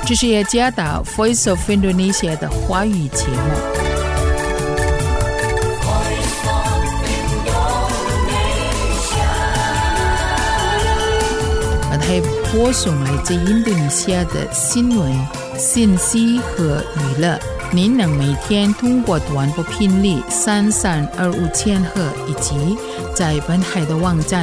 这是雅加达 Voice of Indonesia 的华语节目。它播送来自印度尼西亚的新闻、信息和娱乐。您能每天通过短波频率3325千赫以及在本台的网站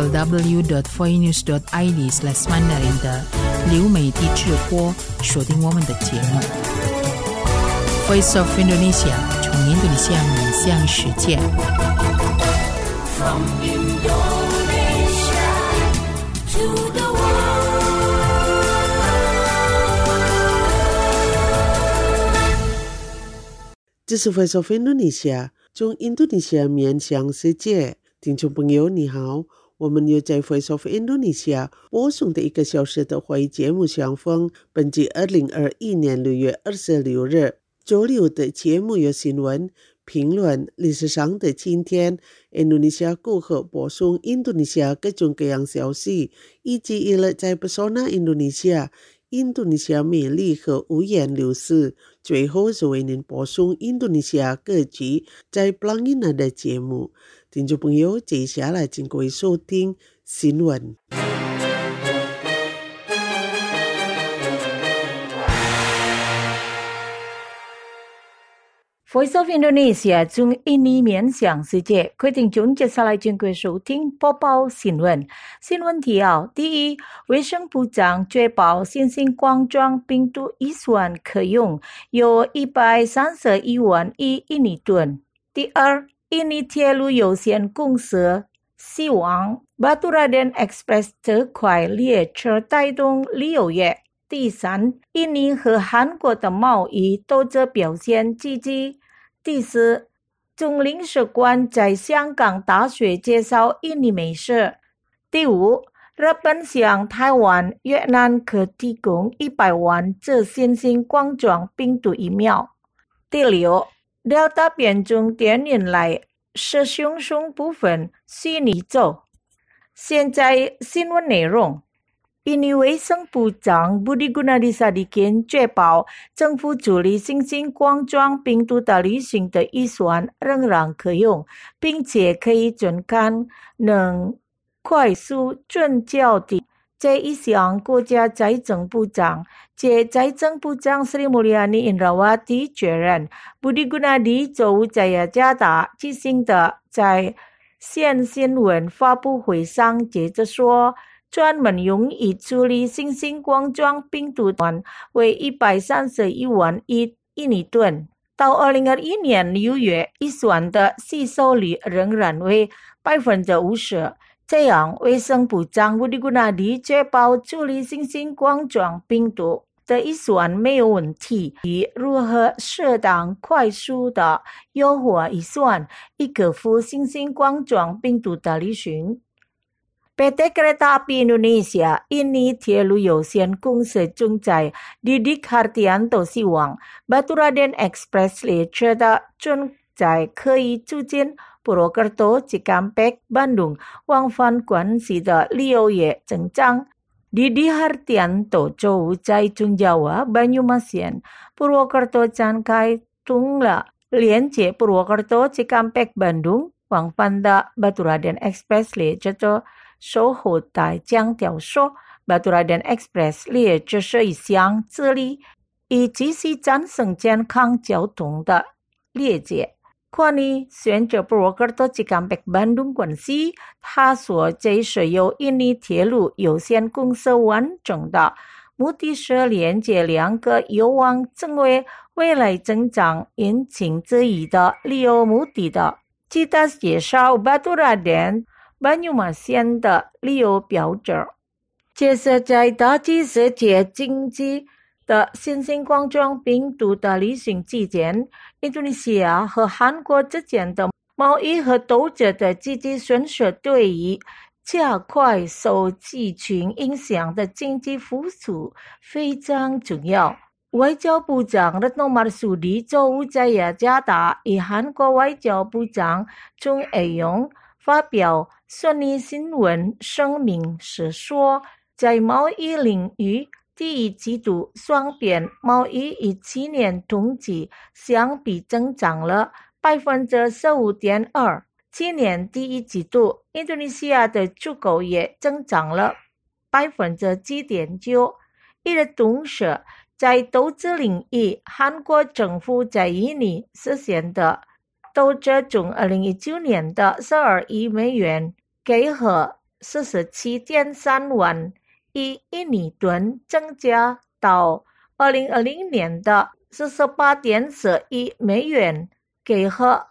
www.voinews.id/mandarin 的流媒体直播收听我们的节目。Voice of Indonesia 从印度尼西亚面向世界。From Indonesia to the 这是 Voice of Indonesia 从印度尼西亚面向世界。听众朋友你好，我们又在 Voice of Indonesia 播送的1个小时的华语节目相逢。本季2021年6月26日周六的节目有新闻、评论、历史上的今天、印度尼西亚过后播送印度尼西亚各种各样消息，以及娱乐在 Pesona 印度尼西亚魅力和五颜六色。最后是为您播送印度尼西亚各地在 Pelangina 的节目。听众朋友，接下来请各位收听新闻。 Voice of Indonesia 从印尼面向世界，各位听众接下来请各位收听播报新闻。新闻提要：第一，卫生部长确保新型冠状病毒预算可用，有131万亿印尼盾。第二，印尼铁路有限公司希望 Baturaden Express 这块列车带动旅游业。第三，印尼和韩国的贸易都表现积极。第四，总领事馆在香港大学介绍印尼美食。第五，日本向台湾、越南可提供100万剂新型冠状病毒疫苗。第六， Delta 变种10年来是凶凶部分虚拟走。现在新闻内容。印尼卫生部长 Budi Gunadisadikin 确保政府处理新型冠状病毒的旅行的预算仍然可用，并且可以准看能快速准确地这一项国家财政部长及财政部长 Sri Mulyani Indrawati 确认 Budi Gunadi 周五在雅加达举行的在线新闻发布会上接着说，专门用以处理新型冠状病毒的为131万亿印尼盾。到2021年6月，预算的吸收率仍然为 50%。这样，卫生部长 Budi Gunadi 确保处理新型冠状病毒的预算没有问题，以如何适当快速的优化预算，以克服新型冠状病毒的旅行。PT Kereta Api Indonesia印尼铁路有限公司总裁 Didik Hartianto 希望 Baturaden Express 列车的总载可以促进 Purwokerto, Cikampek, Bandung 往返关系的旅游业增长。Didik Hartianto 周五在中Jawa, Banyumasen, Purwokerto 展开通了连接 Purwokerto, Cikampek, Bandung 往返的 Baturaden Express 列车的售后台强调说 Baturaden Express 列车是一项致力以及时战胜健康交通的列车。关于选择 Purwokerto Cikampek Bandung 关系，他说这是由印尼铁路有限公司完成的，目的是连接两个有望成为未来增长引擎之一的旅游目的的。其他介绍 Baturaden Banyumasen 的旅游标志。这是在打击世界经济的新型冠状病毒的旅行期间，印度尼西亚和韩国之间的贸易和投资的积极顺势对于加快受疫情影响的经济复苏非常重要。外交部长 Retno Marsudi 周五在雅加达与韩国外交部长 Chung Eui-yong 发表顺利新闻声明时说，在贸易领域第一季度双边贸易与去年同期相比增长了 15.2%。去年第一季度，印度尼西亚的出口也增长了 7.9%。与此同时，在投资领域，韩国政府在印尼实现的投资从2019年的12亿美元改合 47.3 万亿印尼盾增加到2020年的 48.4 亿美元改合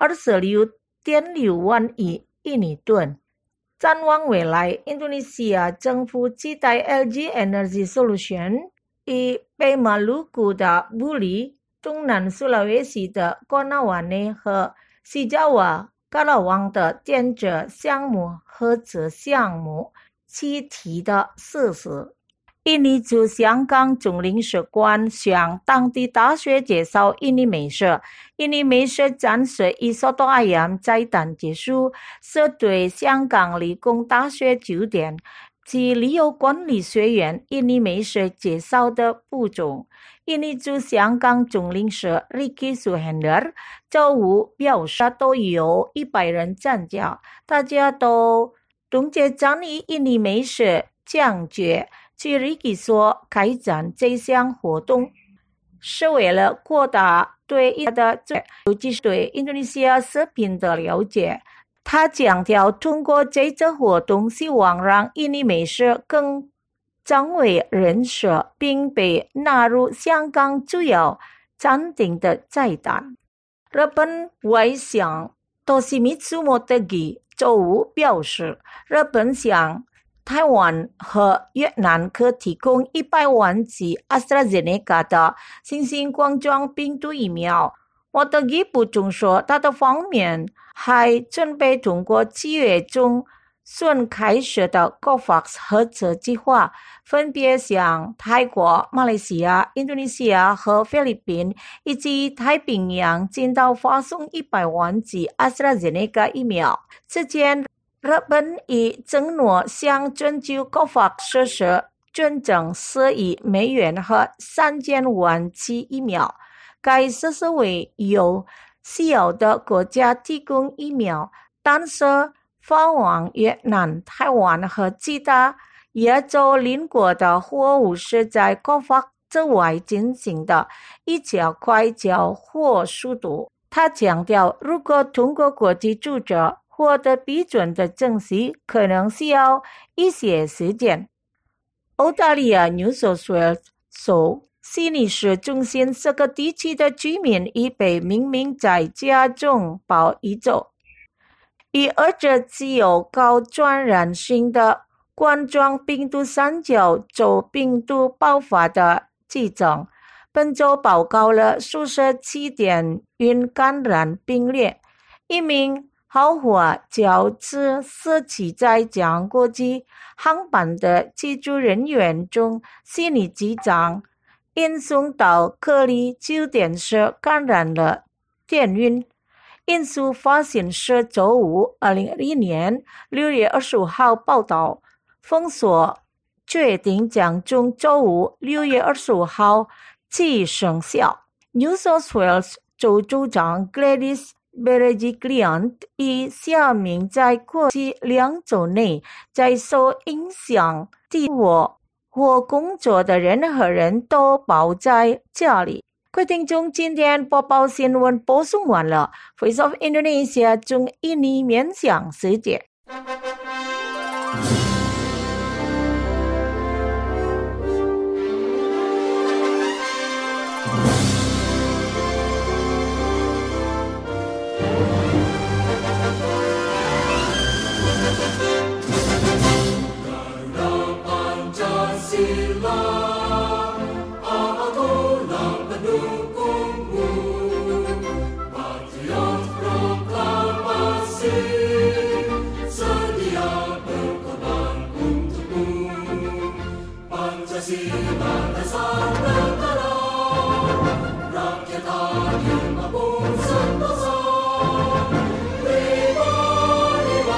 26.6 万亿印尼盾。展望未来，印度尼西亚政府期待 LG Energy Solution 与北马鲁古的布里、东南苏拉威西的戈纳瓦内和西加瓦嘎拉旺的电子项目合资项目具体的实施。印尼驻香港总领事馆向当地大学介绍印尼美食。印尼美食暂时以索多阿扬在旦结束，是对香港理工大学酒店及旅游管理学院印尼美食介绍的步骤。印尼驻香港总领事 Ricky Suhender 周五表示，都有100人参加，大家都冻结参与印尼美食讲解。据 Ricky 说，开展这项活动是为了扩大对印尼的尤其是对印度尼西亚食品的了解。他强调，通过这次活动，希望让印尼美食更广为人知，并被纳入香港主要餐厅的菜单。日本外相Toshimitsu Motegi 周五表示，日本向台湾和越南可提供100万剂 AstraZeneca 的新型冠状病毒疫苗。Motegi 补充说，他的方面还准备通过7月中旬开始的 COVAX 合作计划，分别向泰国、马来西亚、印度尼西亚和菲律宾以及太平洋近岛发送100万剂 AstraZeneca 疫苗。此前，日本已承诺向全球 COVAX 实施捐赠4亿美元和3000万剂疫苗。该实施为有需要的国家提供疫苗，但是发往越南、台湾和其他亚洲邻国的货物是在 COVAX 之外进行的，以加快交货速度。他强调，如果通过国际组织获得批准的证实，可能需要一些时间。澳大利亚 New South Wales 说，悉尼市中心4个地区的居民已被命名在家中保移走。以二者具有高传染性的冠状病毒三角洲病毒爆发的急症，本周报告了47点运感染病例。一名豪华轿车司机在将国际航班的机组人员中，悉尼机场运送到隔离酒店时感染了电晕。因素发现是周五2021年6月25号报道，封锁决定将从周五6月25号起生效。New South Wales 州州长 Gladys Berejiklian 已下明在过去2周内，在受影响地区或工作的任何人都保在家里。各位听众，今天播报新闻播送完了。Voice of Indonesia 从印尼面向世界。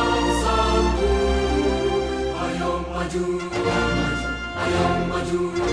Maju,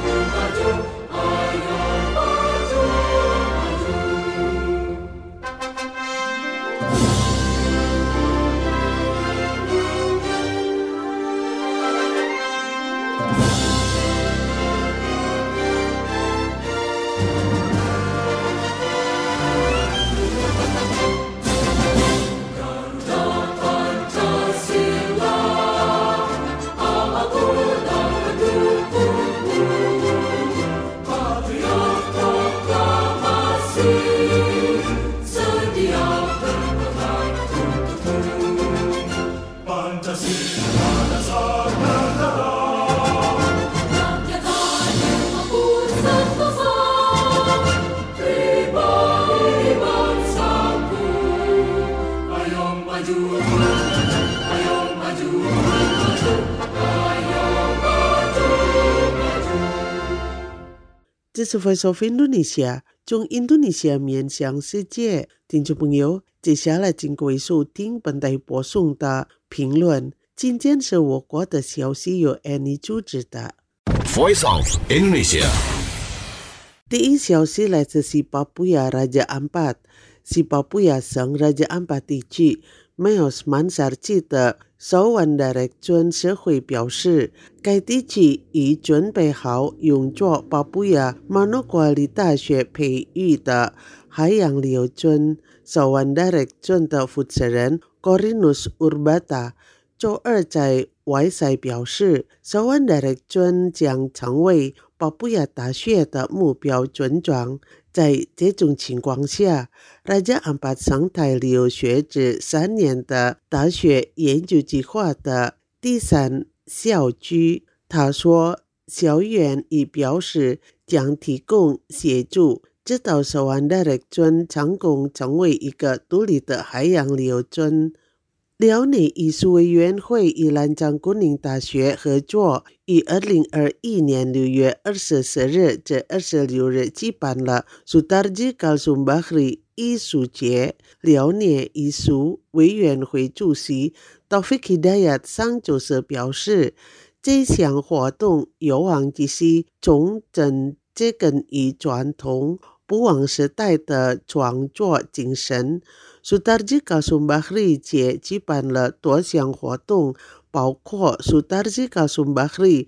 这是 Voice of Indonesia 从印度尼西亚面向世界。听众朋友，接下来请各位收听本台播送的评论。今天是我国的消息由 Annie 主持的。 Voice of Indonesia。 第一消息来自西巴布亚 Raja Ampat。西巴布亚省 Raja Ampat 地区没有曼萨尔基的首万的人尊社会表示，该地区已准备好用作巴布亚马努瓜里大学培育的海洋流尊首万的人尊的负责人 Corinus Urbata 周二在外赛表示，首万的人尊将成为巴布亚大学的目标尊庄。在这种情况下，Raja Ampat 省台留学至3年的大学研究计划的第3校区，他说，校园已表示将提供协助，直到首万的人尊成功成为一个独立的海洋流尊。辽宁艺术委员会与兰江工林大学合作，于2021年6月24日至26日举办了 Sutarji Kalsum Bahri 艺术节。辽宁艺术委员会主席 Taufik Hidayat 上周四表示，这项活动有望继续重振这根以传统不忘时代的创作精神。Sutarji Kalsum Bahri 节举办了多项活动，包括 Sutarji Kalsum Bahri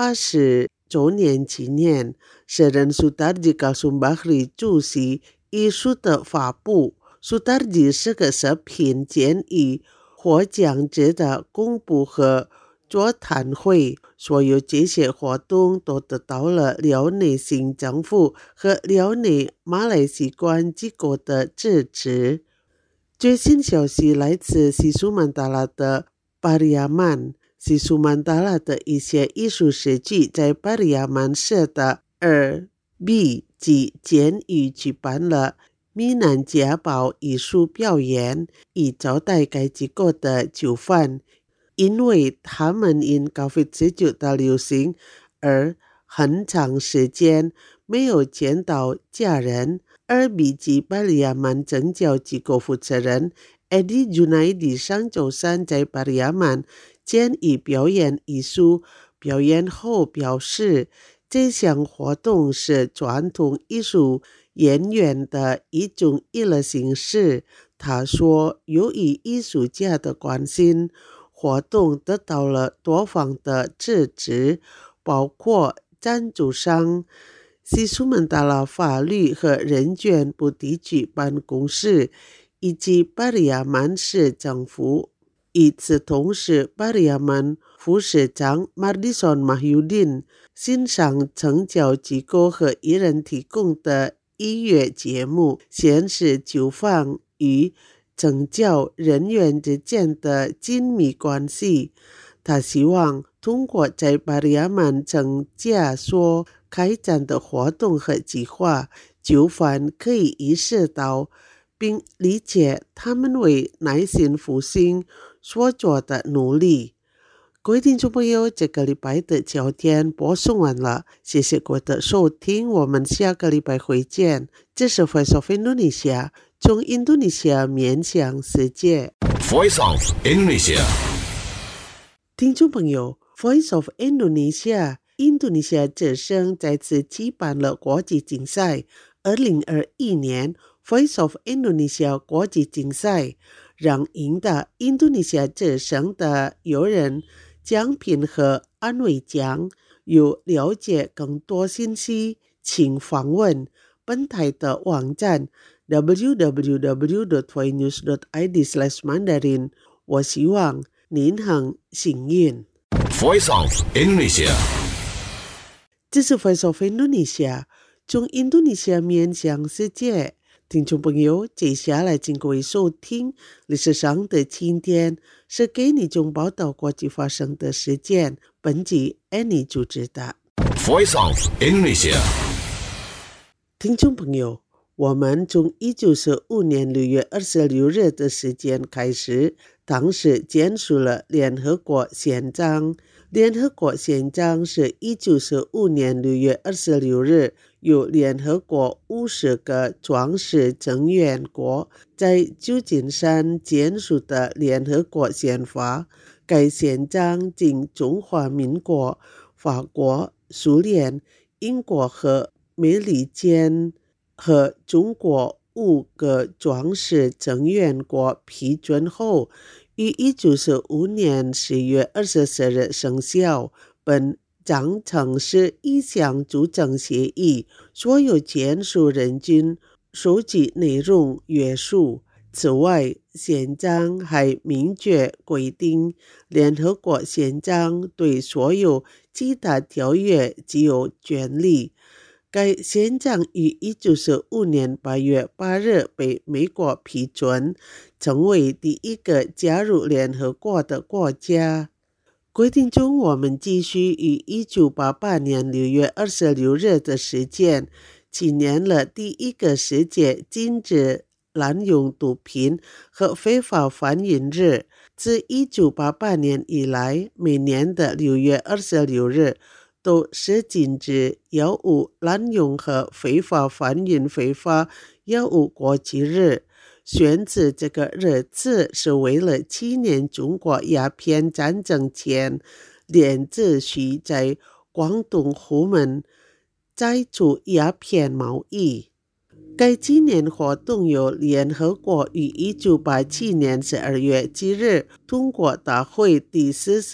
80周年纪念、诗人 Sutarji Kalsum Bahri 主席艺术的发布。Sutarji 是个食品建议获奖者的公布和座谈会，所有这些活动都得到了辽宁省政府和辽宁马来西亚机构的支持。最新消息来自西苏曼达拉的巴里亚曼。西苏曼达拉的一些艺术设计在巴里亚曼市的2B 级监狱举办了闽南家宝艺术表演，以招待该机构的囚犯，因为他们因 COVID-19 的流行而很长时间没有见到家人。2B 级巴里亚曼政教机构负责人 Eddie Junaidi 上周三在巴里亚曼监狱表演艺术表演后表示，这项活动是传统艺术演员的一种娱乐形式。他说，由于艺术家的关心，活动得到了多方的支持，包括赞助商、西苏曼达拉法律和人权部地区办公室以及巴里亚曼市政府。与此同时，巴里亚曼副市长 Mardison Mahyudin 欣赏惩教机构和艺人提供的音乐节目，显示囚犯与惩教人员之间的紧密关系。他希望通过在巴里亚曼惩教所开展的活动和计划，囚犯可以意识到并理解他们为耐心复兴所做的努力。各位听众朋友，这个礼拜的焦点播送完了，谢谢各位的收听，我们下个礼拜会见。这是 Voice of Indonesia 从印度尼西亚面向世界。 Voice of Indonesia。 听众朋友， Voice of Indonesia 印度尼西亚之声再次举办了国际竞赛。2021年 Voice of Indonesia 国际竞赛让赢得印度尼西亚之声的友人奖品和安慰奖。有了解更多信息，请访问本台的网站 www.voinews.id/mandarin。 我希望您很幸运。 Voice of Indonesia。 这是 Voice of Indonesia 从印度尼西亚面向世界。听众朋友，接下来请各位收听历史上的今天，是给你中报道国际发生的事件。本集 Annie 主持的。 Voice of Indonesia。 听众朋友，我们从1915年6月26日的时间开始，当时签署了联合国宪章。联合国宪章是1915年6月26日有联合国50个创始成员国在旧金山签署的联合国宪法。该宪章经中华民国、法国、苏联、英国和美利坚和中国5个创始成员国批准后，于1995年10月24日生效，本章程是一项组成协议，所有签署人均收集内容约束。此外，宪章还明确规定，联合国宪章对所有其他条约具有权利。该宪章于1995年8月8日被美国批准，成为第一个加入联合国的国家。规定中，我们继续于1988年6月26日的时间，纪念了第一个世界禁止滥用毒品和非法贩运日。自1988年以来，每年的6月26日都是禁止药物滥用和非法贩运非法药物国际日。选择这个日子是为了纪念中国鸦片战争前莲子须在广东虎门摘除鸦片贸易。该纪念活动由联合国于1987年12月7日通过大会第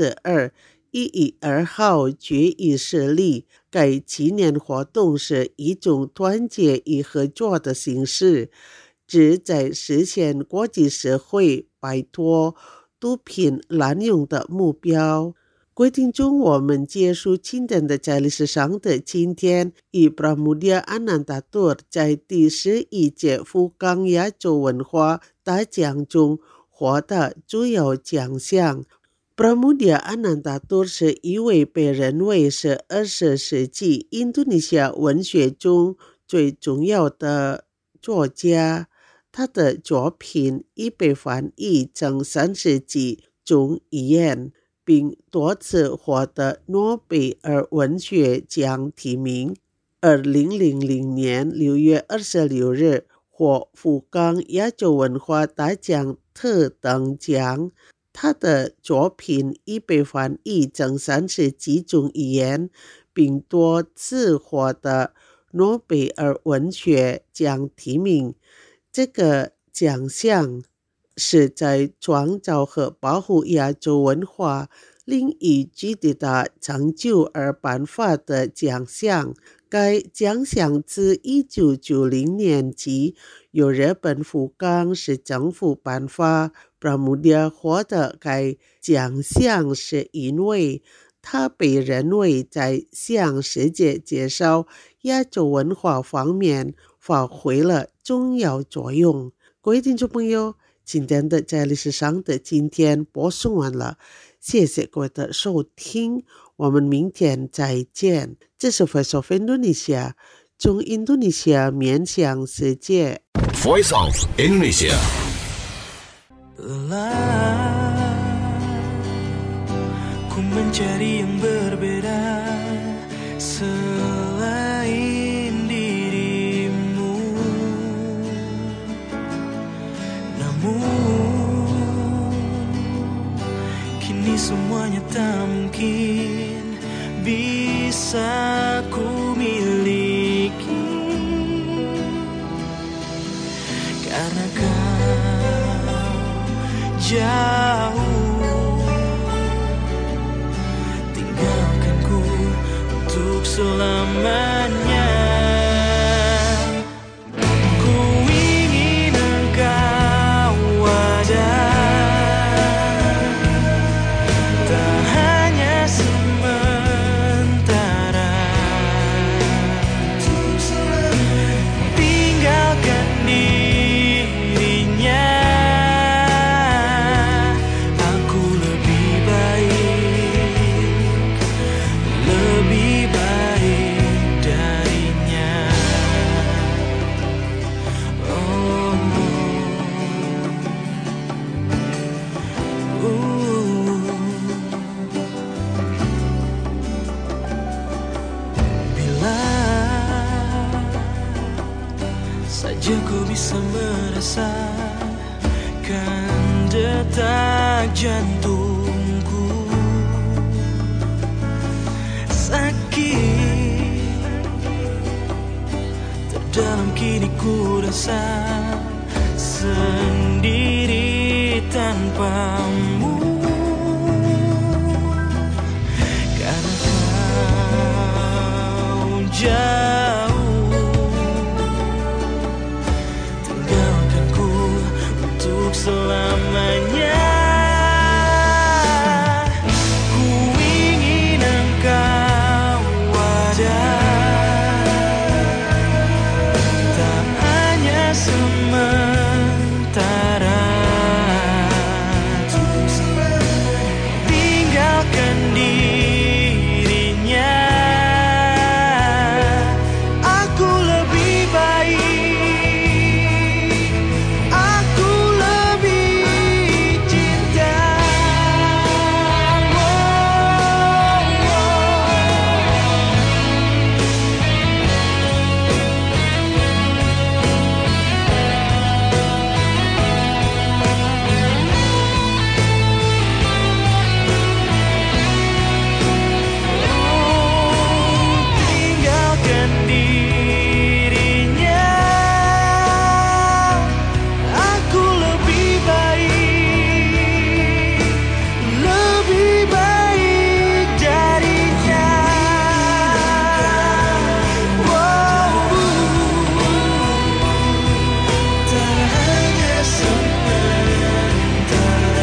42-112号决议设立。该纪念活动是一种团结与合作的形式，旨在实现国际社会摆脱毒品滥用的目标。规定中，我们结束清点的在历史上的今天，以 Pramudia Anandatur 在第11届福冈亚洲文化大奖中获得主要奖项。Pramudia Anandatur 是一位被认为是20世纪印度尼西亚文学中最重要的作家。他的作品已被翻译成30几种语言，并多次获得诺贝尔文学奖提名。2000年6月26日获福冈亚洲文化大奖特等奖。他的作品已被翻译成30几种语言，并多次获得诺贝尔文学奖提名。这个奖项是在创造和保护亚洲文化领域取得的成就而颁发的奖项。该奖项自1990年起由日本福冈市政府颁发。Pramudia 获得该奖项是因为他被认为在向世界介绍亚洲文化方面发挥了重要作用。各位听众朋友，今天的在历史上的今天播送完了，谢谢各位的收听，我们明天再见。这是 Voice of Indonesia， 从印度尼西亚面向世界。 Voice of Indonesia。 Ku mencari yang berbeda selain dirimu, namun kini semuanya tak mungkin bisa ku miliki, karena kau jauh. Untuk selamanya ku ingin engkau ada, tak hanya sementara, tinggalkan dirinya. Aku lebih baik rasakan detak jantungku. Sakit terdalam kini ku rasa sendiri tanpamu. Karena kau jauh, tinggalkanku untuk selamanya. Ku ingin engkau ada, tak hanya sementara. Tinggalkan dirinya, aku lebih baik, aku lebih cinta. Tinggalkan dirinya, aku lebih baik darinya. Tak hanya sementara,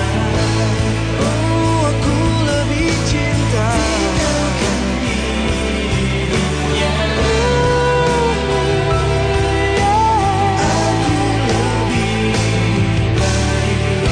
aku lebih cinta. Tinggalkan dirinya, aku lebih baik.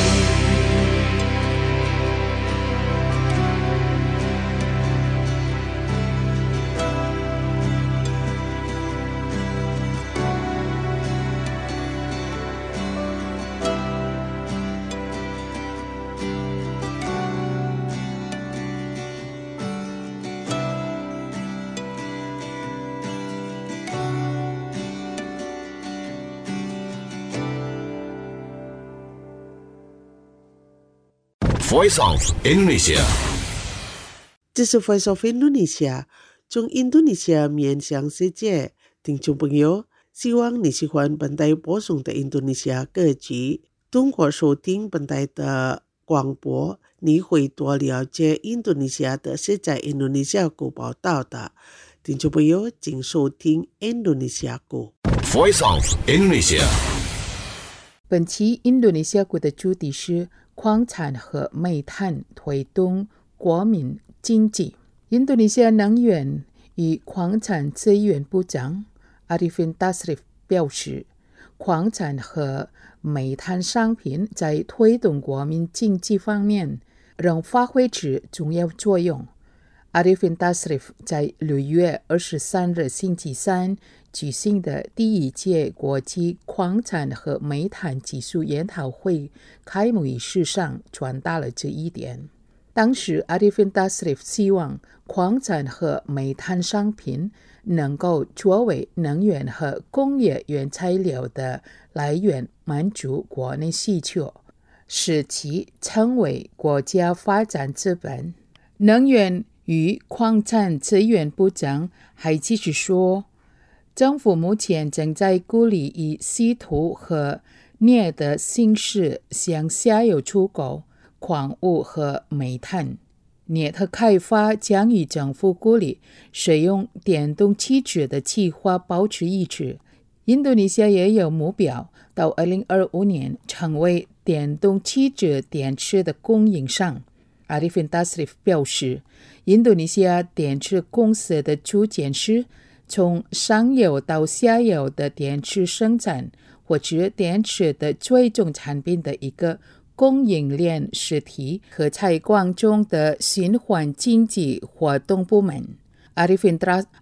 Voice of Indonesia. 这是 Voice of Indonesia， 从印度尼西亚面向世界。听众朋友，希望你喜欢本台播送的印度尼西亚歌曲。通过收听本台的广播，你会多了解印度尼西亚的是在印度尼西亚国报道的。听众朋友，请收听印度尼西亚歌。 Voice of Indonesia. 本期印度尼西亚国的主题是矿产和煤炭推动国民经济。印度尼西亚能源与矿产资源部长 Arifin Tasrif 表示，矿产和煤炭商品在推动国民经济方面仍发挥着重要作用。Arifin Tasrif 在6月23日星期三举行的第一届国际矿产和煤炭技术研讨会开幕仪式上传达了这一点。当时 Arifin Tasrif 希望矿产和煤炭商品能够作为能源和工业原材料的来源，满足国内需求，使其成为国家发展资本。能源与矿产资源部长还继续说，政府目前正在鼓励以稀土和镍的形式向下游出口矿物和煤炭。镍的开发将与政府鼓励使用电动汽车的计划保持一致。印度尼西亚也有目标，到2025年成为电动汽车电池的供应商。Arifin Tasrif 表示，印度尼西亚电池公司的主见是从上游到下游的电池生产或者电池的最终产品的一个供应链实体和采矿中的循环经济活动部门。Arifin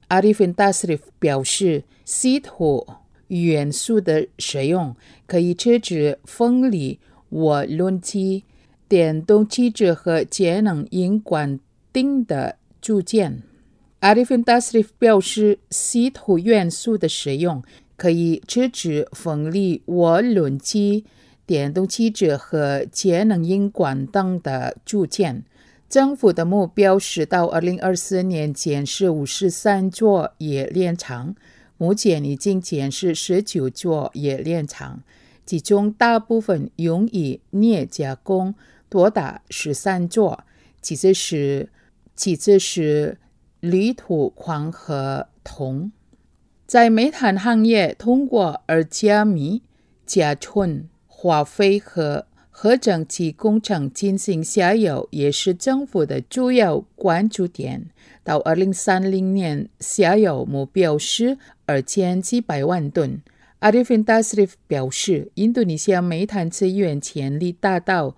Tasrif 表示，稀土元素的使用可以制止风力、涡轮机、电动汽车和节能引管等的组件。Arifin Tasrif 表示，稀土元素的使用可以制止风力涡轮机、电动汽车和节能引管等的组件。政府的目标是到2024年建设53座冶炼厂，目前已经建设19座冶炼厂，其中大部分用于镍加工，多达13座，其次是铝土矿和铜。在煤炭行业，通过二加煤、甲醇、化肥和核整体工程进行下游也是政府的主要关注点。到2030年，下游目标是2700万吨。Arifin Tasrif 表示，印度尼西亚煤炭资源潜力达到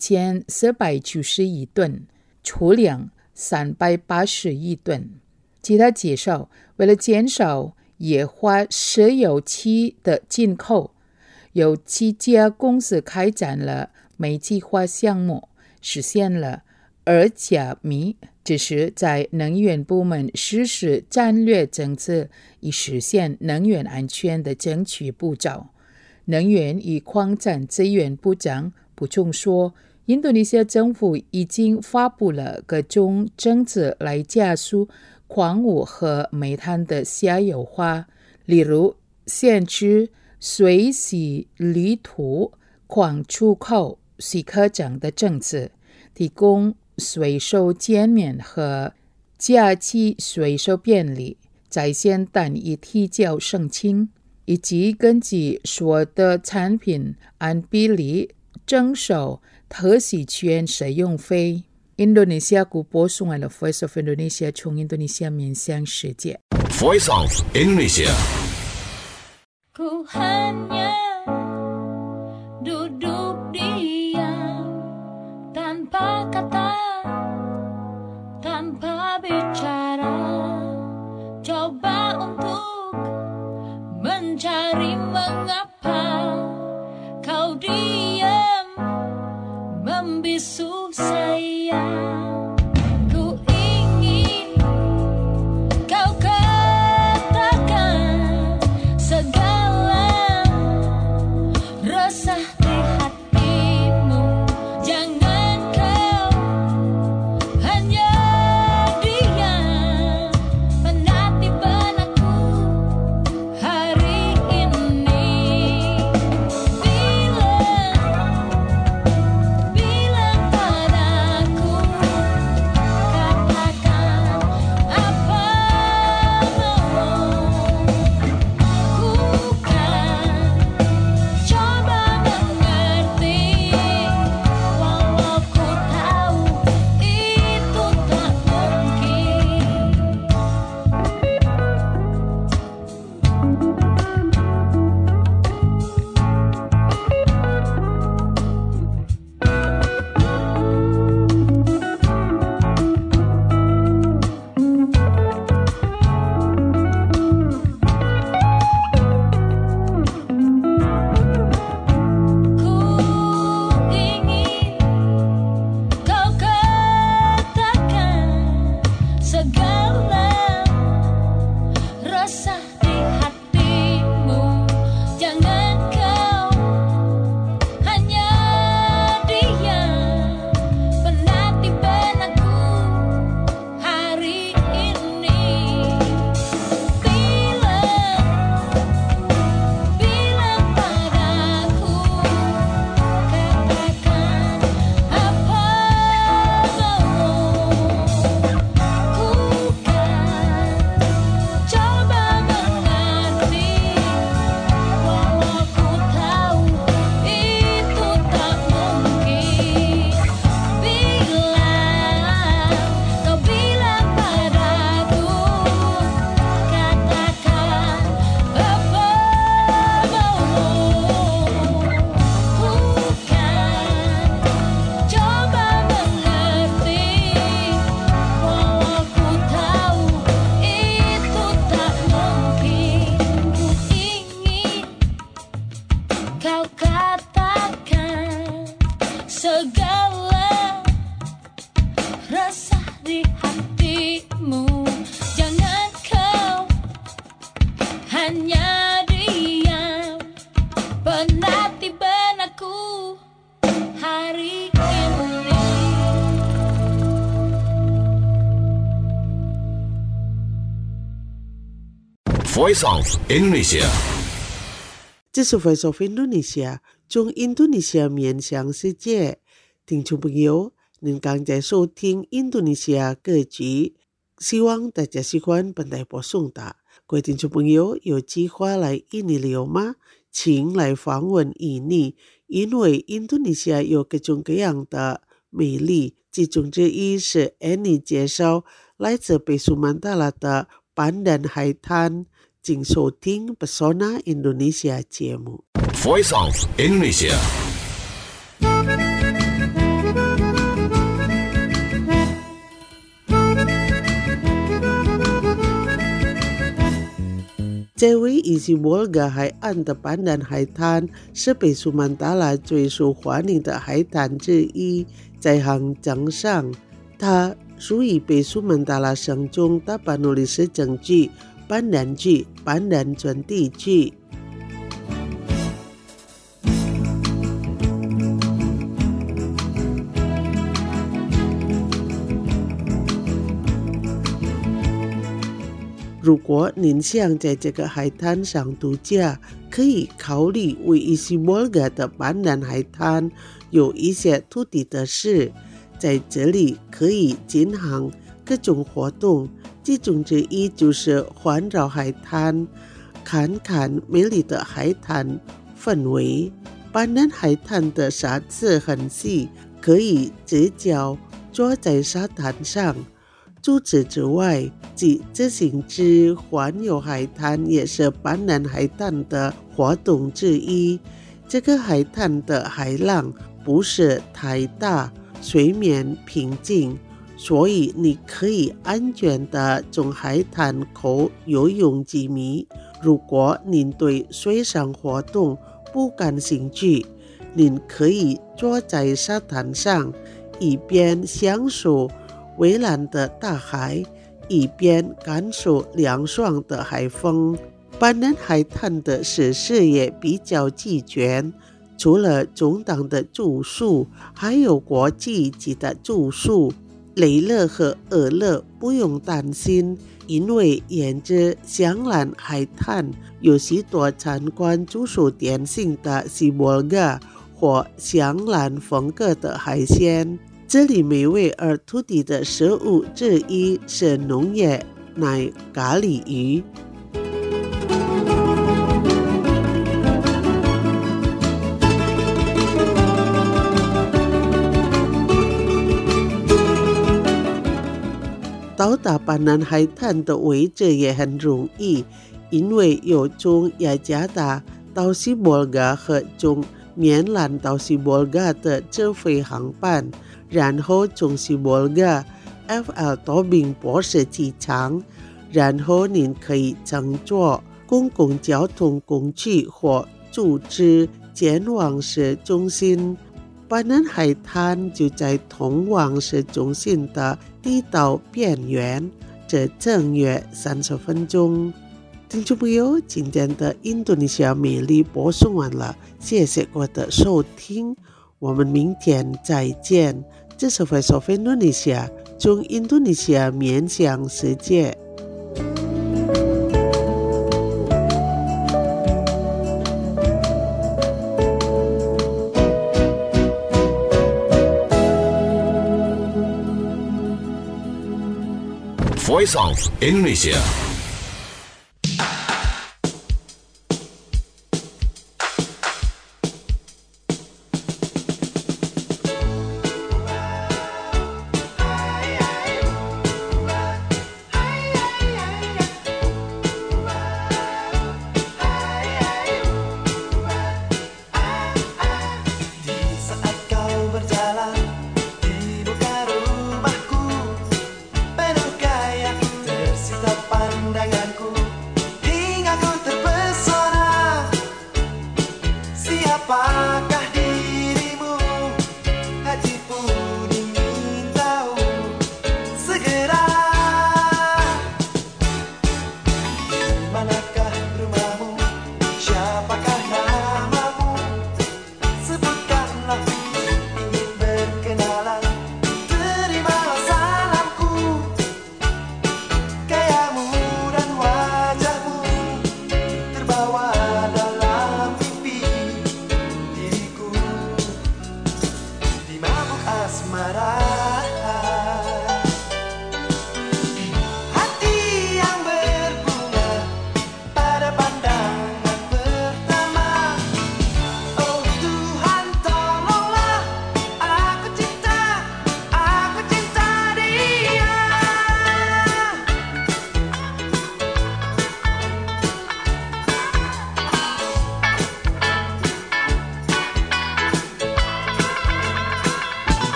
1490亿吨，储量380亿吨。其他介绍，为了减少液化石油气的进口，有7家公司开展了煤计划项目，实现了2加煤，这是在能源部门实施战略政策以实现能源安全的争取步骤。能源与矿产资源部长补充说，印度尼西亚政府已经发布了各种政策来加速矿物和煤炭的下游化，例如限制水洗铝土矿出口许可证的政策，提供税收减免和假期税收便利，在线单一提交申请，以及根据所得产品按比例征收特许权使用费。印度尼西亚广播送来了 Voice of Indonesia， 从印度尼西亚面向世界。 Voice of Indonesia. Ku hanya duduk diam tanpa kata, tanpa bicara, coba untuk mencari mengapa kau diam membisu saya. Ku ingin kau katakan segala resah di hatimu. Jangan kau hanya diam menanti benakku hari ini. Bilang padaku, katakan apa mau. Ku kan coba mengerti, walau ku tahu itu tak mungkin. Ku ingin kau katakan segala resah di hatimu. Jangan kau hanya diam menanti benakku hari ini. Bilang padaku, katakan apa mau. Ku kan coba mengerti, walau ku tahu itu tak mungkin. Kau bilang padaku, katakan apa mau. Ku kan coba mengerti, walau ku tahu itu tak mungkin. Ku ingin kau katakan segala resah di hatimu. Jangan kau hanya diam Voice of Indonesia. 这是 Voice of Indonesia 中印度尼西亚面向世界。听众朋友，您刚在收听印度尼西亚歌曲，希望大家喜欢本台播送的。各位听众朋友，有计划来印尼旅游吗？请来访问印尼，因为印度尼西亚有各种各样的美丽，其中之一是 Annie 介绍来自北苏曼达拉的Pandan海滩。请收听 Pesona Indonesia 节目。 Voice of Indonesia. Cewek isi Volga 海岸的Pandan海滩是北苏曼达拉最受欢迎的海滩之一。在航江上，它属于北苏曼达拉省中的Tapanuli省区Pandan区Pandan村地区。如果您想在这个海滩上度假，可以考虑为Isi Volga的Pandan海滩有一些土地的事，在这里可以进行各种活动，其中之一就是环绕海滩，看看美丽的海滩氛围。Pandan海滩的沙子很细，可以直接坐在沙滩上。除此之外，自行车环游海滩也是Pandan海滩的活动之一。这个海滩的海浪不是太大，水面平静，所以你可以安全地从海滩口游泳几米。如果您对水上活动不感兴趣，您可以坐在沙滩上，一边享受蔚蓝的大海，一边感受凉爽的海风。Pandan海滩的设施也比较齐全，除了中档的住宿，还有国际级的住宿。雷乐和俄勒不用担心，因为沿着香兰海滩有许多参观住宿点心的西摩嘎或香兰风格的海鲜。这里美味而土地的食物之一是农业奶咖喱鱼。到达Pandan海滩的位置也很容易，因为有从雅加达到西摩嘎和从棉兰到西摩嘎的直飞航班，然后从西摩嘎 FL Tobing 博士机场，然后您可以乘坐公共交通工具或租车前往市中心。Pandan海滩就在通往市中心的地道边缘，这正约30分钟。听众朋友，今天的印度尼西亚美丽播送完了，谢谢各位的收听，我们明天再见。这是 Voice of Indonesia 从印度尼西亚面向世界。 Voice of Indonesia. Penuh kayak tersisa pandang.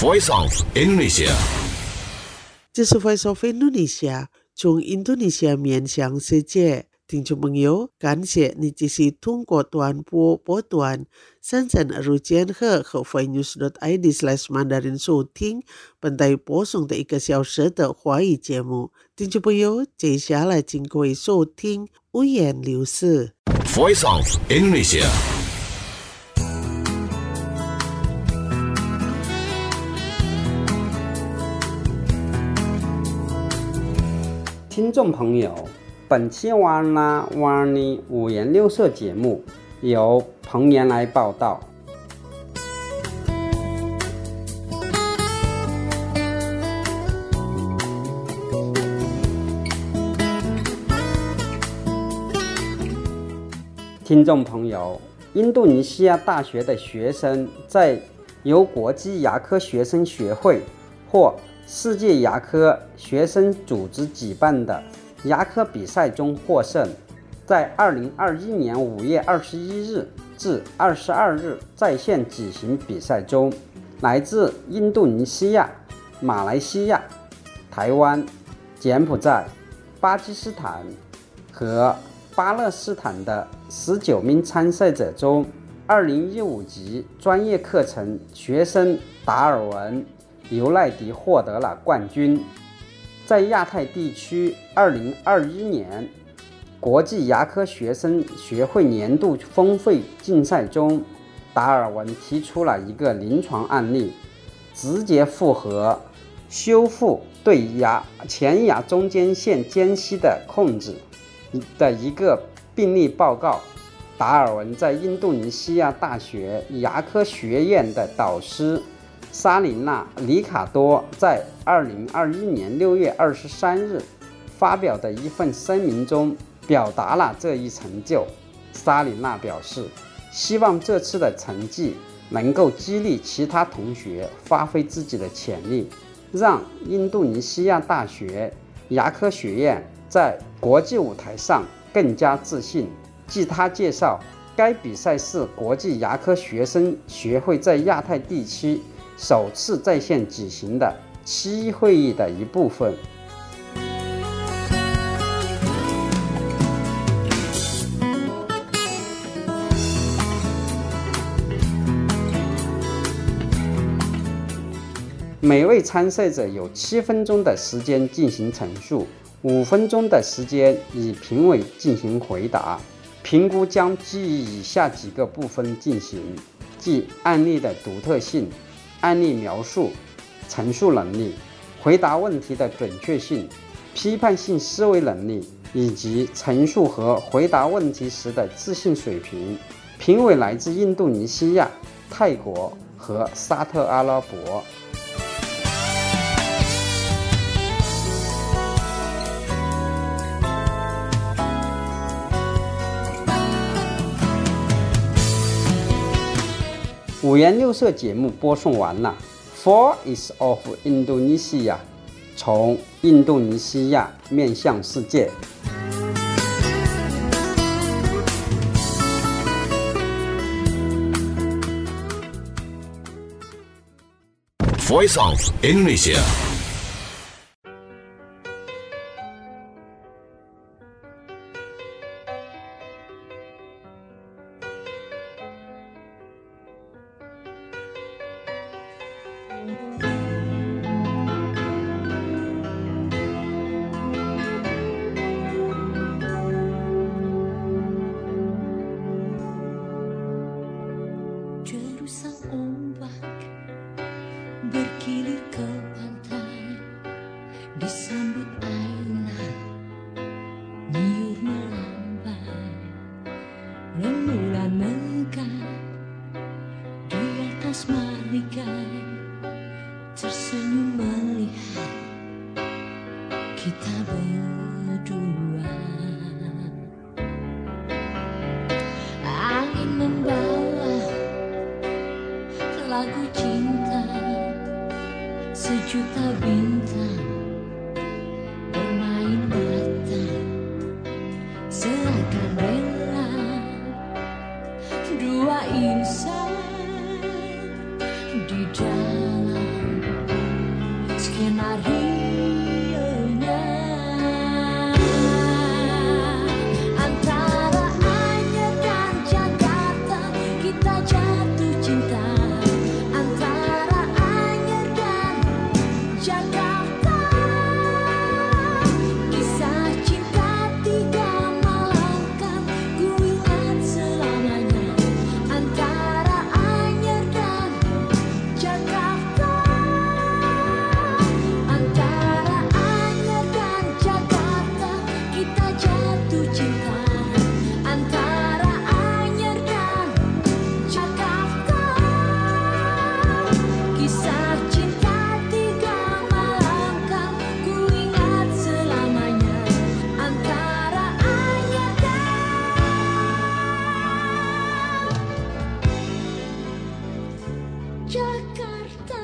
Voice of Indonesia. 这是 Voice of Indonesia 从印度尼西亚面向世界。听众朋友，感谢你继续通过短波波段33日和和news.id/Mandarin 收听本台播送的1个小时的华语节目。听众朋友，接下来请各位收听五言六事。 Voice of Indonesia. 听众朋友，本期瓦纳瓦尼五颜六色节目由彭岩来报道。听众朋友，印度尼西亚大学的学生在由国际牙科学生学会或世界牙科学生组织举办的牙科比赛中获胜，在2021年5月21日至22日在线举行比赛中，来自印度尼西亚、马来西亚、台湾、柬埔寨、巴基斯坦和巴勒斯坦的19名参赛者中，2015级专业课程学生达尔文·尤赖迪获得了冠军。在亚太地区2021年国际牙科学生学会年度峰会竞赛中，达尔文提出了一个临床案例，直接复合修复对前牙中间线间隙的控制的一个病例报告。达尔文在印度尼西亚大学牙科学院的导师沙琳娜·里卡多在2021年6月23日发表的一份声明中表达了这一成就。沙琳娜表示，希望这次的成绩能够激励其他同学发挥自己的潜力，让印度尼西亚大学牙科学院在国际舞台上更加自信。据他介绍，该比赛是国际牙科学生学会在亚太地区首次在线举行的期会议的一部分。每位参赛者有7分钟的时间进行陈述，5分钟的时间以评委进行回答。评估将基于以下几个部分进行，即案例的独特性、案例描述、陈述能力、回答问题的准确性、批判性思维能力以及陈述和回答问题时的自信水平。评委来自印度尼西亚、泰国和沙特阿拉伯。五颜六色节目播送完了。Voice of Indonesia 从印度尼西亚面向世界。 Voice of Indonesia. Derusang ombak berkilir ke pantai, disambut aina nyiur melambai, rembulan megah di atas malikai, tersenyum melihat kita berdua. Angin membawa lagu cinta, sejuta bintang bermain mata, seakan rela dua insan di dalam skenario-nya antara Anyer dan Jakarta kita jatuh cinta antara Anyer dan Jakarta kisah cinta 3 malam kan ku ingat selamanya antara Anyer dan Jakarta antara Anyer dan Jakarta kita jatuh cinta antara Anyer dan Jakarta kisah cinta 3 malam kan ku ingat selamanya antara Anyer dan Jakarta.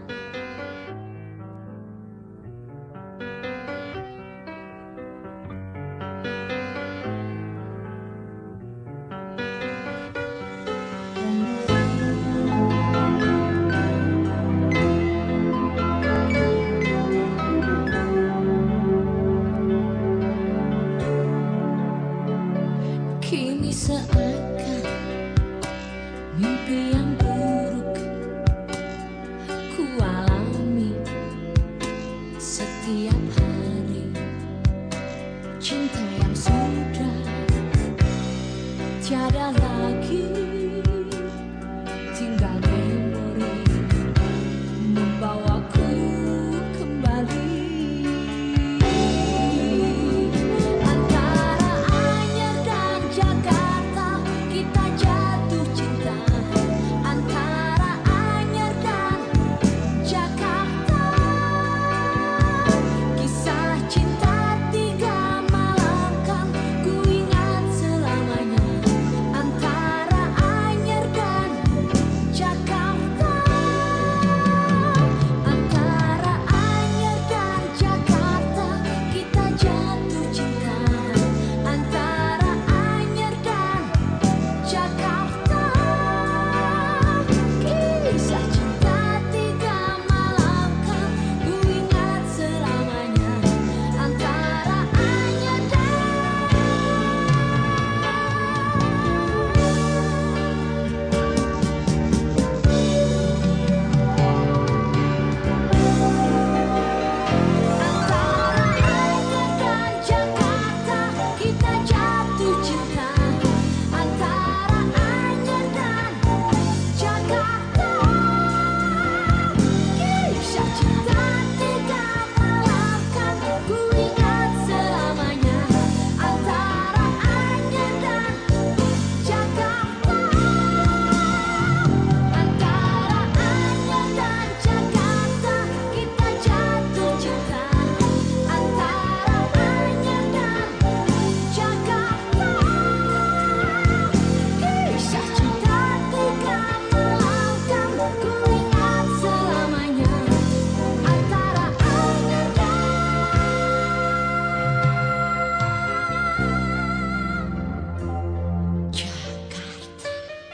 Kini seakan mimpi yang buruk ku alami setiap hari cinta yang sudah tiada lagi tinggal memori membawaku kembali antara Anyer dan Jakarta kita jatuh cinta antara Anyer dan Jakarta kisah cinta 3 malam kan ku ingat selamanya antara Anyer dan Jakarta antara Anyer dan Jakarta kita jatuh cinta antara Anyer dan Jakarta kisah cinta 3 malam kan ku ingat selamanya antara Anyer dan antara Anyer dan Jakarta kita jatuh cinta antara Anyer dan Jakarta kisah cinta 3 malam kan ku ingat selamanya antara Anyer dan Jakarta antara Anyer dan Jakarta kita jatuh cinta antara Anyer dan Jakarta kisah cinta 3 malam kan ku ingat selamanya antara Anyer dan Jakarta.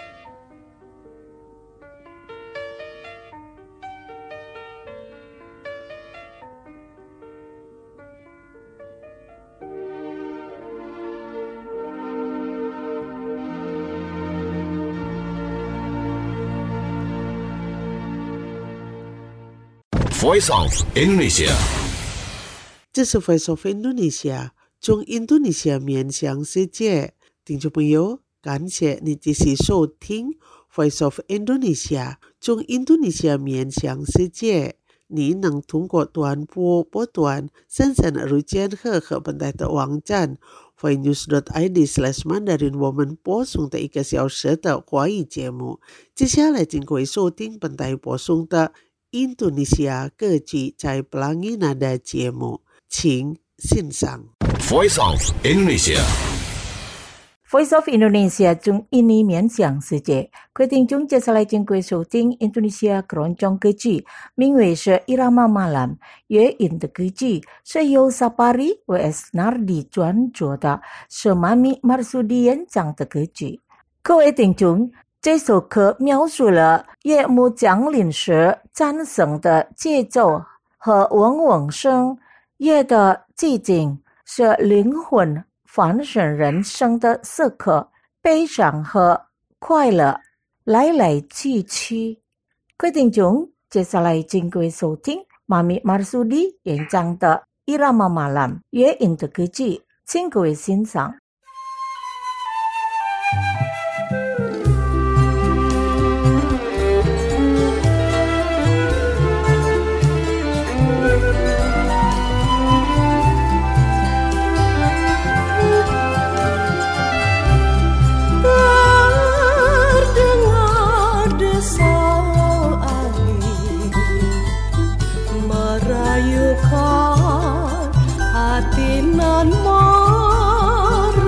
Voice of Indonesia. 这是 Voice of Indonesia 中印度尼西亚面向世界听众朋友，感谢你继续收听 Voice of Indonesia 中印度尼西亚面向世界。你能通过短波波段生产日间和本台的网站 voinews.id/mandarin 我们播送的1个小时的华语节目。接下来请各位收听本台播送的印度尼西亚歌剧在 Pelangi Nada 节目，请欣赏。 Voice of Indonesia. Voice of Indonesia Chung ini miễn giảng世界，各位听众接下来请各位收听印度尼西亚keroncong歌剧，名为是 Irama Malam， 乐音的歌剧是由 Sapari W.S. Nardi 专作的，是Mami Marsudi 演唱的歌剧。各位听众，这首歌描述了夜幕降临时战胜的节奏和往往生夜的寂静是灵魂反省人生的时刻，悲伤和快乐来来去去。各位听众，接下来请各位收听妈咪马苏里演讲的伊拉玛马兰乐音的歌曲，请各位欣赏。 Merayukan hati nan marah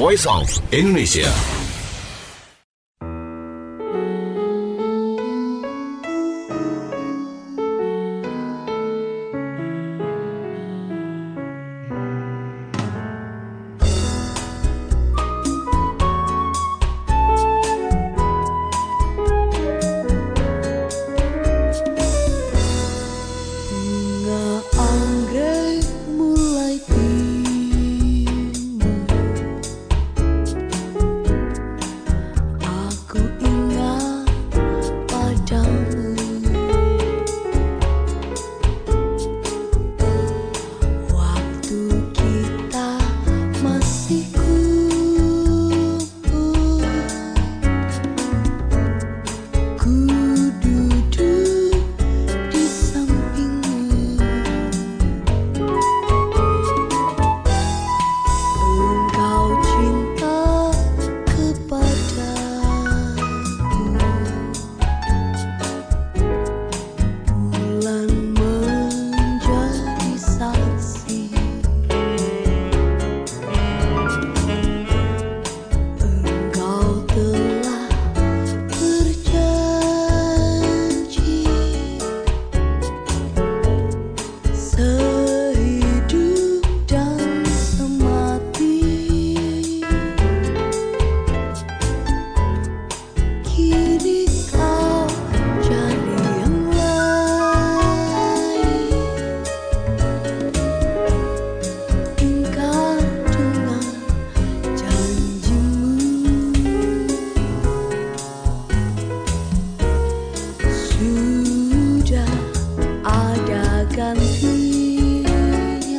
Voice of Indonesia. Bunga anggrek mulai timbul. Aku ingat padamu. Waktu kita masih kumpul, ku duduk di sampingmu. Engkau cinta kepadaku. Bulan menjadi saksi. Engkau telah berjanji sehidup dan semati. Kini kau jadi yang lain. Ingkar dengan janjimu. Sudah ada gantinya.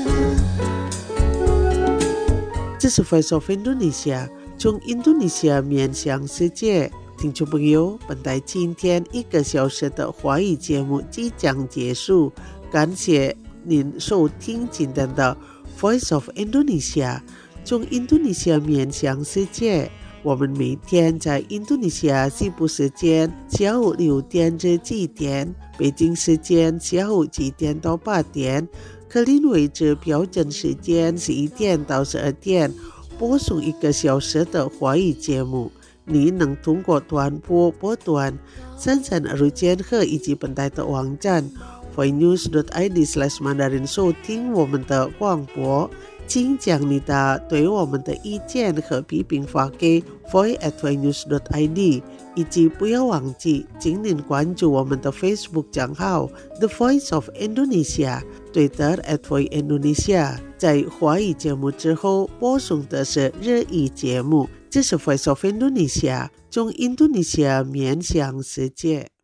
这是 Voice of Indonesia， 从印度尼西亚面向世界。听众朋友，本台今天1个小时的华语节目即将结束，感谢您收听今天的 Voice of Indonesia， 从印度尼西亚面向世界。我们每天在印度尼西亚西部时间下午6点至7点，北京时间下午7点到8点，克林维治标准时间11点到12点，播送1个小时的华语节目。你能通过短波波段3320赫以及本台的网站 voinews.id/mandarin 收听我们的广播。请将你的对我们的意见和批评发给 voice@voinews.id， 以及不要忘记请您关注我们的 Facebook 账号 The Voice of Indonesia， Twitter @voiceindonesia。 在华语节目之后播送的是日语节目。这是 Voice of Indonesia， 从印度尼西亚面向世界。